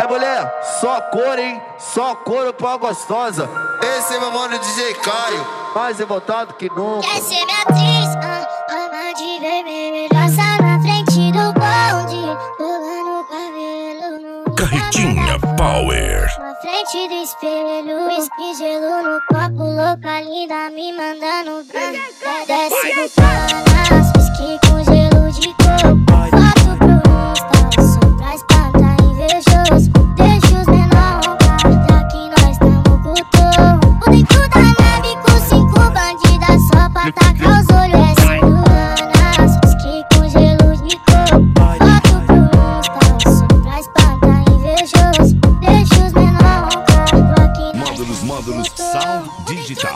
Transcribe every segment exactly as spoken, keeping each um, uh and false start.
mulher, só cor, hein? Só couro pra gostosa. Esse é meu mano D J Caio, Mais revoltado que nunca. Quer ser minha atriz, ah, ama de vermelho. Passa na frente do bonde, pulando o cabelo no Carretinha Power. na frente do espelho, whisky, gelo no copo, louca linda me mandando pra desce do panas, whisky com gelo de coco. Foto pro Insta, só pra espantar invejoso. Deixa os menor roubar, daqui nós tamo com o touro. O dentro da nave com cinco bandidas só pra tacar os olhos. É Silvanas, whisky com gelo de coco. Foto pro Insta, só pra espantar invejoso. Deixa os menor roubar, daqui nós Módulos, módulos, sound digital.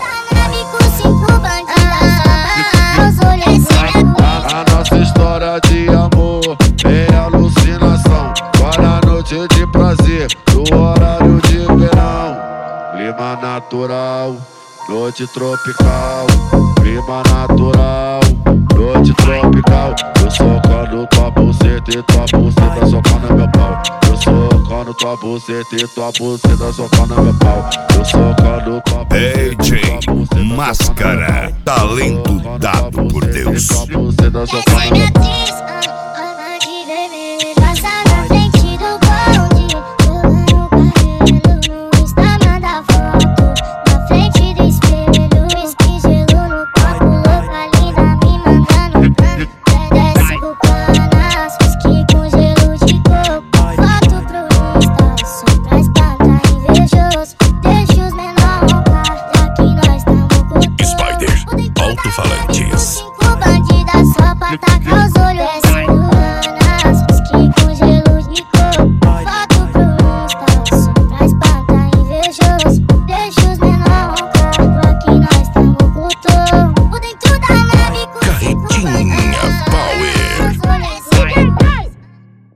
a nossa história de amor é alucinação. Para a noite de prazer, no horário de verão. Clima natural, noite tropical. Clima natural, noite tropical. Eu socando tua buceta e tua buceta socando meu pau. Eu socando tua buceta e tua buceta socando meu pau. Eu socando tua D J Máscara, talento dado por Deus. buceta Essa é minha atriz, ah,